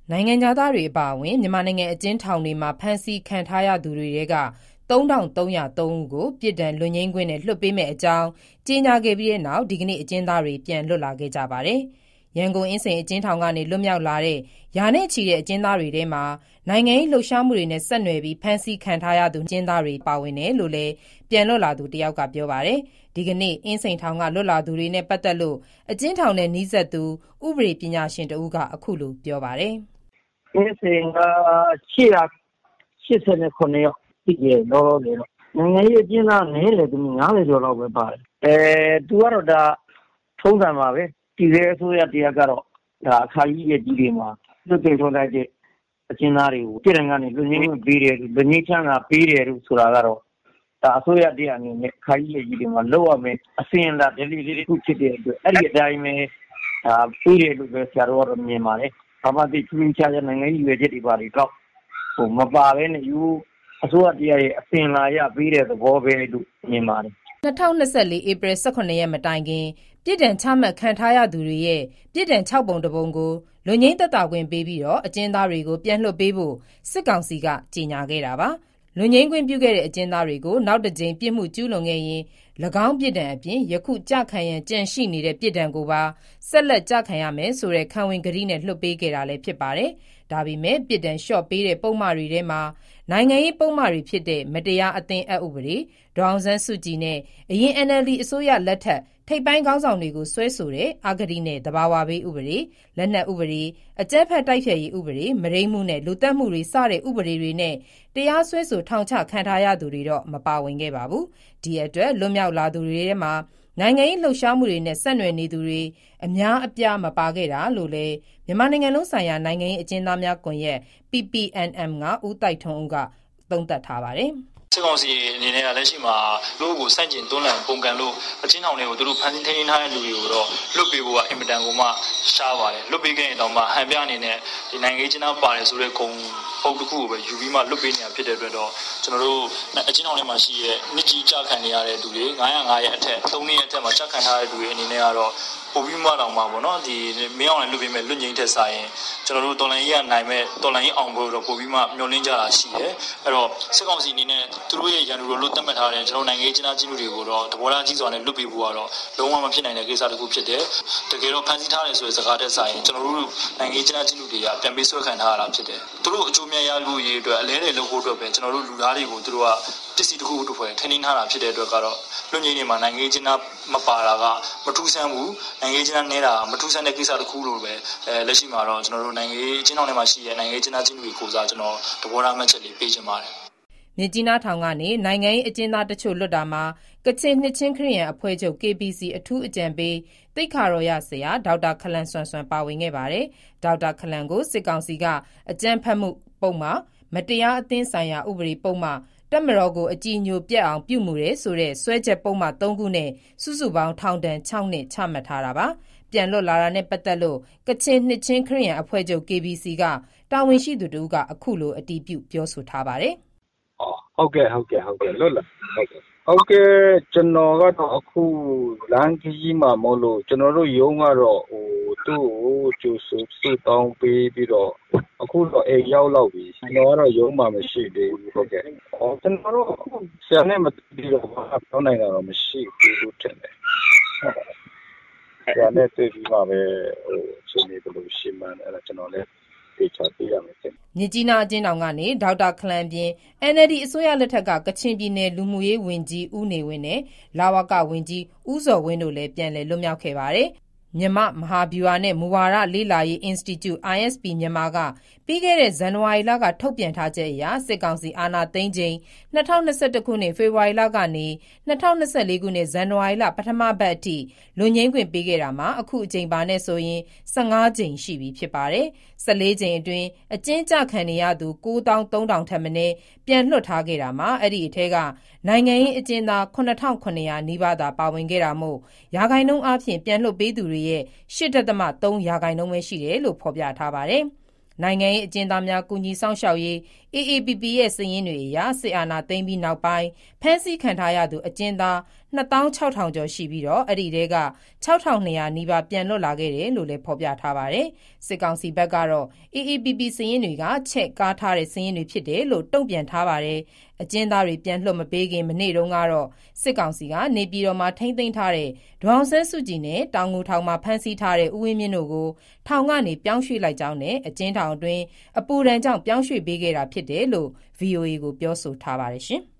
နိုင်ငံသားတွေအပါအဝင်မြန်မာနိုင်ငံအကျဉ်းထောင်တွေမှာဖမ်းဆီးခံထားရသူတွေထဲက3303ဦးကိုပြစ်ဒဏ်လွတ်ငြိမ်းခွင့်နဲ့လွှတ်ပေးမယ့်အကြောင်းကြေညာခဲ့ပြီးတဲ့နောက်ဒီကနေ့အကျဉ်းသားတွေပြန်လွတ်လာခဲ့ကြပါတယ်။ရန်ကုန်အင်းစိန်အကျဉ်းထောင်ကနေလွတ်မြောက်လာတဲ့ရာနဲ့ချီတဲ့အကျဉ်းသားတွေထဲမှာနိုင်ငံရေးလှုပ်ရှားမှုတွေနဲ့ဆက်နွယ်ပြီးဖမ်းဆီးခံထားရသူအကျဉ်းသားတွေပါဝင်တယ်လို့လည်းပြန်လွတ်လာသူတယောက်ကပြောပါတယ်။ဒီကနေ့အင်းစိန်ထောင်ကလွတ်လာသူတွေနဲ့ပတ်သက်လို့အကျဉ်းထောင်နဲ့နီးစပ်သူဥပဒေပညာရှင်တဦးကအခုလိုပြောပါတယ်။အင်းစိန်က889ယောက်ရှိတယ်လောလောဆယ်တော့နိုင်ငံရေးအကျဉ်းသားနည်းတယ်သူ90ကျော်လောက်ပဲပါတယ်သူကတော့ဒါထုံးစံပါပဲဒီတဲ့အစိုးရတရားကတော့ဒါအခါကြီးရဲ့ကြီးတွေမှာလွတ်တင်ထုတ်လိုက်တဲ့အကျဉ်းသားတွေကိုပြည်ထောင်ကနေလွတ်ငြိမ်းပေးတယ်လွတ်ငြိမ်းချမ်းသာပေးတယ်လို့ဆိုတာကတော့ဒါအစိုးရတရားအနေနဲ့အခါကြီးရဲ့ကြီးတွေမှာလောက်ရမယ်အစင်လာဒလီလေးတစ်ခုဖြစ်တဲ့အတွက်အဲ့ဒီအတိုင်းပဲဒါပေးတယ်လို့ပဲဆရာတော်ကတော့မြင်ပါတယ်ဘာမှသိချင်းချာတဲ့နိုင်ငံရေးရွေးချက်တွေပါတွေတော့မပါဘဲနဲ့ယူအစိုးရတရားရဲ့အစင်လာရပေးတဲ့သဘောပဲလို့မြင်ပါတယ် 2024ဧပြီ18ရက်မတိုင်ခင်ပြည်ဒဏ်ချမှတ်ခံထားရသူတွေရဲ့ပြည်ဒဏ်6ပုံတပုံကိုလွတ်ငြိမ်းသက်သာခွင့်ပေးပြီးတော့အကျဉ်းသားတွေကိုပြန်လွှတ်ပေးဖို့စစ်ကောင်စီကကြေညာခဲ့တာပါလွတ်ငြိမ်းခွင့်ပြုခဲ့တဲ့အကျဉ်းသားတွေကိုနောက်တစ်ကြိမ်ပြစ်မှုကျူးလွန်ခဲ့ရင်၎င်းပြည်ဒဏ်အပြင်ယခုကြခံရန်ကြံရှိနေတဲ့ပြည်ဒဏ်ကိုပါဆက်လက်ကြခံရမယ်ဆိုတဲ့ခံဝင်ကတိနဲ့လွှတ်ပေးခဲ့တာလည်းဖြစ်ပါတယ်ဒါပေမဲ့ပြည်ဒဏ်လျှော့ပေးတဲ့ပုံမှန်တွေထဲမှာနိုင်ငံရေးပုံမှန်တွေဖြစ်တဲ့မတရားအသင်းအပ်ဥပဒေဒေါအောင်ဆန်းစုကြည်နဲ့အရင် NLD အစိုးရလက်ထက်ထိပ်ပိုင်းခေါင်းဆောင်တွေကိုဆွဲဆိုတဲ့အဂတိနဲ့တဘာဝဘေးဥပဒေလက်နက်ဥပဒေအကြမ်းဖက်တိုက်ဖျက်ရေးဥပဒေမရိမှုနဲ့လူသက်မှုတွေစတဲ့ဥပဒေတွေနဲ့တရားစွဲဆိုထောင်ချခံထားရသူတွေတော့မပါဝင်ခဲ့ပါဘူးဒီအတွက်လွတ်မြောက်လာသူတွေထဲမှာနိုင်ငံရေးလှုပ်ရှားမှုတွေနဲ့ဆက်နွယ်နေသူတွေအများအပြားမပါခဲ့တာလို့လည်းမြန်မာနိုင်ငံလုံးဆိုင်ရာနိုင်ငံရေးအကျဉ်းသားများကွန်ရက် PPNM ကဦးတိုက်ထွန်းဦးကသုံးသပ်ထားပါတယ်စစ်ကောင်စီအနေနဲ့လက်ရှိမှာလူကိုစန့်ကျင်တွန်းလှန်ပုံကန်လို့အချင်းထောင်တွေကိုသူတို့ဖန်ဆီးထိန်းထားတဲ့လူတွေကိုတော့လွတ်ပေးဖို့ကအင်မတန်ကိုမှရှားပါတယ်လွတ်ပေးခဲ့ရင်တော့မှဟန်ပြအနေနဲ့ဒီနိုင်ငံရေးကျင်းသားပါတယ်ဆိုတဲ့ဂုံပုံတစ်ခုကိုပဲယူပြီးမှလွတ်ပေးနေတာဖြစ်တဲ့အတွက်တော့ကျွန်တော်တို့အချင်းထောင်ထဲမှာရှိတဲ့နှစ်ကြီးကြခံနေရတဲ့လူတွေ905ရဲ့အထက်3နှစ်ရဲ့အထက်မှာကြခံထားတဲ့လူတွေအနေနဲ့ကတော့ပိုပြီးမှတော့မှာပေါ့နော်ဒီမင်းအောင်လည်းလွတ်ပေးမဲ့လွတ်ငိမ့်တဲ့ဆိုင်ရင်ကျွန်တော်တို့တော်လိုင်းကြီးကနိုင်မဲ့တော်လိုင်းကြီးအောင်ဖို့တော့ပိုပြီးမှမျှော်လင့်ကြတာရှိတယ်အဲ့တော့စစ်ကောင်စီအနေနဲ့သူတို့ရဲ့ရန်သူတို့လွတ်သတ်မှတ်ထားတဲ့ကျွန်တော်နိုင်ငံရေးကျင်းသားကြီးမှုတွေကိုတော့တဘောလားကြီးစွာနဲ့လွတ်ပေးဖို့ကတော့လုံးဝမဖြစ်နိုင်တဲ့ကိစ္စတစ်ခုဖြစ်တယ်တကယ်တော့ဖန်ဆီးထားတယ်ဆိုတဲ့စကားတဲ့ဆိုင်ရင်ကျွန်တော်တို့နိုင်ငံရေးကျင်းသားကြီးမှုတွေကပြန်ပေးဆွဲခံထားရတာဖြစ်တယ်သူတို့အကျိုးမြတ်ရဖို့ရေးအတွက်အလဲတယ်လုပ်ဖို့အတွက်ပဲကျွန်တော်တို့လူသားတွေကိုသူတို့ကပစ္စည်းတစ်ခုတစ်ဖွဲ့ထင်းထင်းထားတာဖြစ်တဲ့အတွက်ကတော့လွတ်ငြိမ်းနေမှာနိုင်ငံရေးကျင်းသားမပါတာကမထူးဆန်းဘူးနိုင်ငံရေးကျင်းသားနေတာမထူးဆန်းတဲ့ကိစ္စတစ်ခုလို့ပဲလက်ရှိမှာတော့ကျွန်တော်တို့နိုင်ငံရေးကျင်းသားတွေမှာရှိတဲ့နိုင်ငံရေးကျင်းသားချင်းတွေကိုစားကျွန်တော်တဘောထားမှတ်ချက်လေးပေးချင်ပါတယ်မြစ်ကြီးနားထောင်ကနေနိုင်ငံရေးအကျဉ်းသားတချို့လွတ်တာမှာကချင်နှစ်ချင်းခရစ်ယာန်အဖွဲ့ချုပ် KBC အထူးအကြံပေးသိက္ခာတော်ရဆရာဒေါက်တာခလန်ဆွမ်ဆွမ်ပါဝင်ခဲ့ပါတယ်ဒေါက်တာခလန်ကိုစစ်ကောင်စီကအကြမ်းဖက်မှုပုံမှန်မတရားအသင်းဆိုင်ရာဥပဒေပုံမှန်တပ်မတော်ကိုအကြည်ညိုပြတ်အောင်ပြုမှုတယ်ဆိုတဲ့စွဲချက်ပုံမှန်3ခုနဲ့စုစုပေါင်းထောင်ဒဏ်6နှစ်ချမှတ်ထားတာပါပြန်လွတ်လာတာနဲ့ပတ်သက်လို့ကချင်နှစ်ချင်းခရစ်ယာန်အဖွဲ့ချုပ် KBC ကတာဝန်ရှိသူတို့ကအခုလိုအတည်ပြုပြောဆိုထားပါတယ်ဟုတ်ကဲ့လွတ်လာဟုတ်ကဲ့ကျွန်တော်ကတော့အခုလမ်းကြီးမှာမဟုတ်လို့ကျွန်တော်တို့ရုံးကတော့သူ့ကိုကျူဆူတောင်းပေးပြီးတော့အခုတော့အိမ်ရောက်လောက်ပြီကျွန်တော်ကတော့ရုံးမှာမရှိသေးဘူးဟုတ်ကဲ့ကျွန်တော်တို့အခုဆရာနဲ့မပြီးတော့ဘာပြောနိုင်တာတော့မရှိဘူးလို့ထင်တယ်ဆရာနဲ့တွေ့ပြီးမှပဲအခြေအနေဘယ်လိုရှိမှန်းအဲ့ဒါကျွန်တော်လည်းတေချာသိရမယ်မြစ်ကြီးနားအကျဉ်းထောင်ကနေဒေါက်တာခလန်ပြင် NLD အစိုးရလက်ထက်ကကချင်ပြည်နယ်လူမှုရေးဝန်ကြီးဦးနေဝင်းနဲ့လဝကဝန်ကြီးဦးဇော်ဝင်းတို့လည်းပြန်လည်လွတ်မြောက်ခဲ့ပါတယ်မြန်မာမဟာဗျူဟာနဲ့မူဝါဒလေ့လာရေး Institute ISP မြန်မာကပြီးခဲ့တဲ့ဇန်နဝါရီလကထုတ်ပြန်ထားချက်အရစစ်ကောင်စီအာဏာသိမ်းချိန်2021ခုနှစ်ဖေဖော်ဝါရီလကနေ2024ခုနှစ်ဇန်နဝါရီလပထမပတ်အထိလွတ်ငြိမ်းခွင့်ပေးခဲ့တာမှာအခုအချိန်ပါနဲ့ဆိုရင်15ကြိမ်ရှိပြီဖြစ်ပါတယ်14ကြိမ်အတွင်းအကျဉ်းချခံနေရသူ9300ထက်မနည်းပြန်လွှတ်ထားခဲ့တာမှာအဲ့ဒီအထက်ကနိုင်ငံရေးအကျဉ်းသား9900နီးပါးသာပါဝင်ခဲ့တာမို့ရာခိုင်နှုန်းအပြင်ပြန်လွှတ်ပေးသူတွေရဲ့ 8.3 ရာခိုင်နှုန်းပဲရှိတယ်လို့ဖော်ပြထားပါတယ်။နိုင်ငံရေးအကျဉ်းသားများကူညီဆောင်ရှောက်ရေး AAPP ရဲ့စာရင်းတွေအရစစ်အာဏာသိမ်းပြီးနောက်ပိုင်းဖမ်းဆီးခံထားရသူအကျဉ်းသား 26,000 ကျော်ရှိပြီးအဲ့ဒီထဲက 6,200 နီးပါးပြန်လွတ်လာခဲ့တယ်လို့လည်းဖော်ပြထားပါတယ်။ စစ်ကောင်စီဘက်ကတော့ AAPP စာရင်းတွေကချဲ့ကားထားတဲ့စာရင်းတွေဖြစ်တယ်လို့တုံ့ပြန်ထားပါတယ်။ အကျဉ်းသားတွေပြန်လွှတ်မပေးခင်မနေ့တုန်းကတော့စစ်ကောင်စီကနေပြည်တော်မှာထိန်းသိမ်းထားတဲ့ဒေါ်အောင်ဆန်းစုကြည်နဲ့တောင်ငူထောင်မှာဖမ်းဆီးထားတဲ့ဦးဝင်းမြင့်တို့ကိုထောင်ကနေပြောင်းရွှေ့လိုက်ကြောင်းနဲ့အကျဉ်းထောင်အတွင်းအပူဒဏ်ကြောင့်ပြောင်းရွှေ့ပေးခဲ့တာဖြစ်တယ်လို့ VOA ကိုပြောဆိုထားပါတယ်ရှင်။